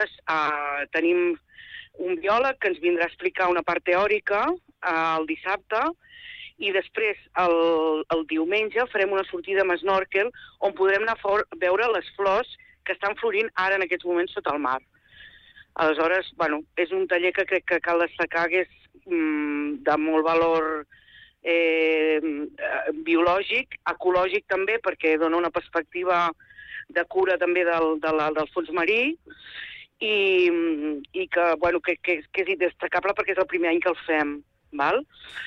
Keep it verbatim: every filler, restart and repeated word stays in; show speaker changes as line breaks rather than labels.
uh, tenim un biòleg que ens vindrà a explicar una part teòrica uh, el dissabte, i després el, el diumenge farem una sortida amb snorkel on podrem anar a for, veure les flors que estan florint ara en aquests moments sota el mar. Aleshores, bueno, és un taller que crec que cal destacar que és mm, de molt valor eh, biològic, ecològic també, perquè dona una perspectiva de cura també del, de la, del fons marí, i, i que, bueno, que, que, que és destacable perquè és el primer any que el fem. Val?